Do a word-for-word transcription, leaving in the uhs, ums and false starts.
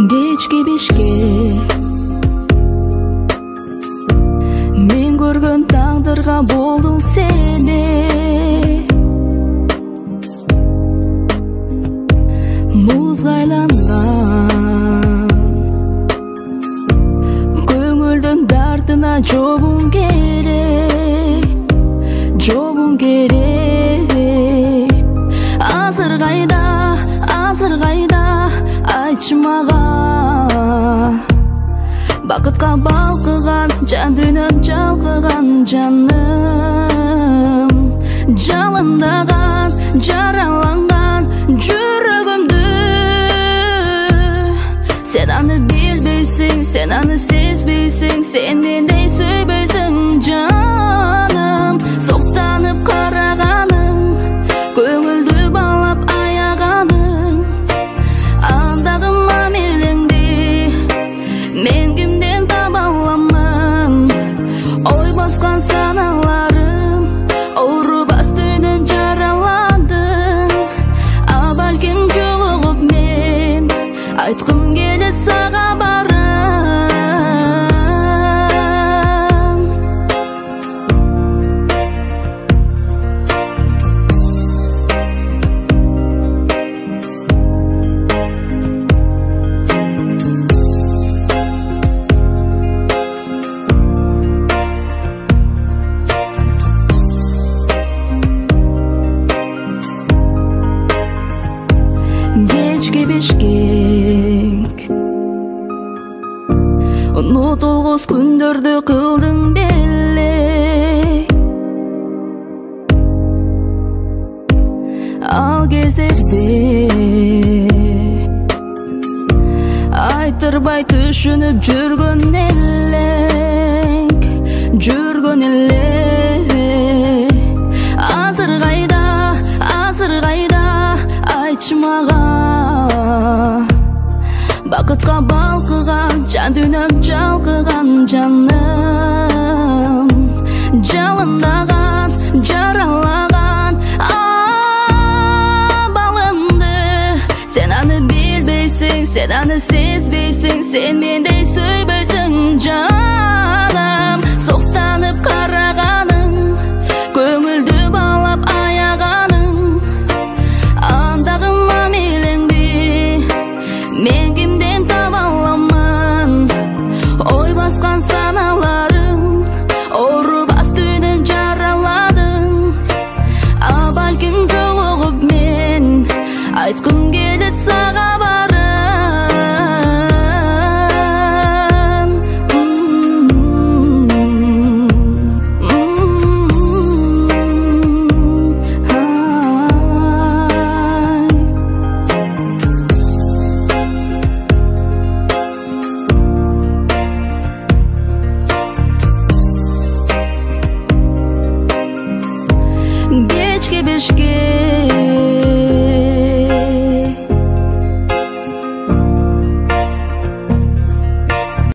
Кечки Бишкек мен көргөн тагдырга болдуң себеп. Музга айланган көңүлдүн дартына жобуң керек, жобуң керек. Азыр кайда, азыр кайда, айтчы мага. Бакытка балкыган, жан дүйнөм жалкыган жаным. Жалындаган, жараланган жүрөгүмдү сен аны билбейсиң, сен аны сезбейсиң, сен мендей сүйбөйсүң жаным. Соктанып караганың, көңүлдү баалап аяганың, андагы мамилеңди мен кимден таба аламын? Ой баскан саналарым, оорубас дүйнөм жараландың. А балким жолугуп мен айткым келет сага барын. Кечки Бишкек унутулгус күндөрдү кылдың беле. Ал кездерде айтырбай түшүнүп жүргөн элек, жүргөн элек. Азыр кайда, азыр кайда, айтчы мага. Бакытка балкыган, жан дүйнөм жалкыган жаным. Жалындаган, жаралаган абалымды сен аны билбейсиң, сен аны сезбейсиң, сен мендей сүйбөйсүң жаным. Соктанып караганың, көңүлдү баалап аяганың, андагы мамилеңди мен кимден таба аламын? Ой баскан саналарым, оорубас дүйнөм жараладың. А балким жолугуп мен айткым келет сага барын. Кечки Бишкек